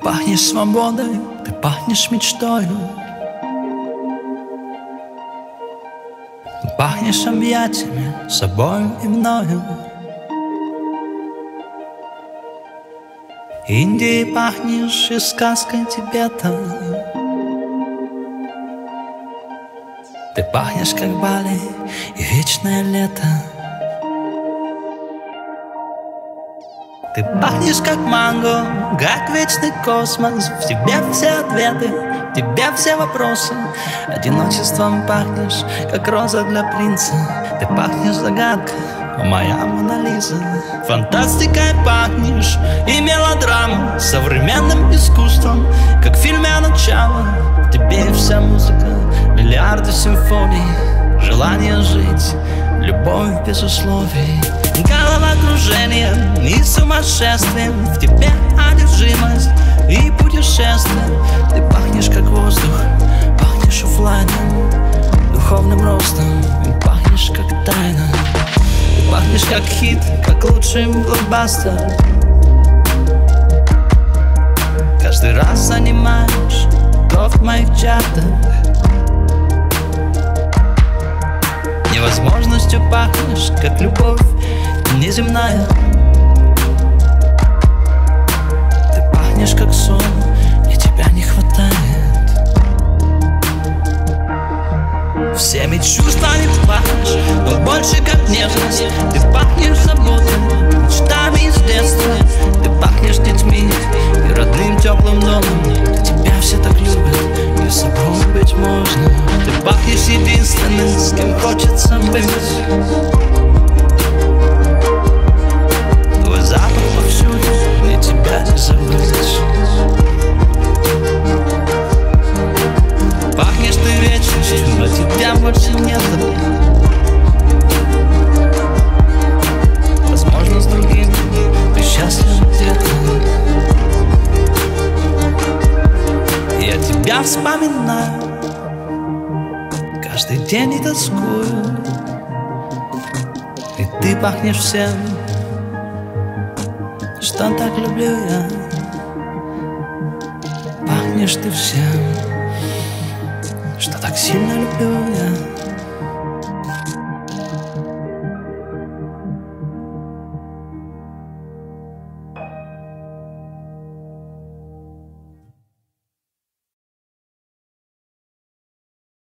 пахнешь свободой, ты пахнешь мечтою, пахнешь объятиями, собою и мною. Индией пахнешь и сказкой Тибета. Ты пахнешь, как Бали и вечное лето. Ты пахнешь, как манго, как вечный космос. В тебе все ответы, в тебе все вопросы. Одиночеством пахнешь, как роза для принца. Ты пахнешь загадкой, моя Мона Лиза. Фантастикой пахнешь и мелодрамой, современным искусством, как в фильме «Начало». В тебе вся музыка, миллиарды симфоний, желание жить, любовь без условий. Головокружение и сумасшествие, в тебе одержимость и путешествие. Ты пахнешь, как воздух, пахнешь оффлайном, духовным ростом, и пахнешь, как тайна. Ты пахнешь, как хит, как лучший блокбастер. Каждый раз занимаешь топ в моих чартах. Невозможностью пахнешь, как любовь неземная. Ты пахнешь, как сон, и тебя не хватает. Всеми чувствами пахнешь, но больше как нежность. Ты пахнешь заботой, мечтами из детства. Ты пахнешь детьми и родным теплым домом. Тебя все так любят, и собой быть можно. Ты пахнешь единственным, с кем хочется быть. Твой запах повсюду, и тебя не забыть. Пахнешь ты вечностью, но тебя больше нет. Возможно, с другим ты счастлив где-то. Я тебя вспоминаю каждый день и тоскую. И ты пахнешь всем, что так люблю я. Пахнешь ты всем, что так сильно люблю я.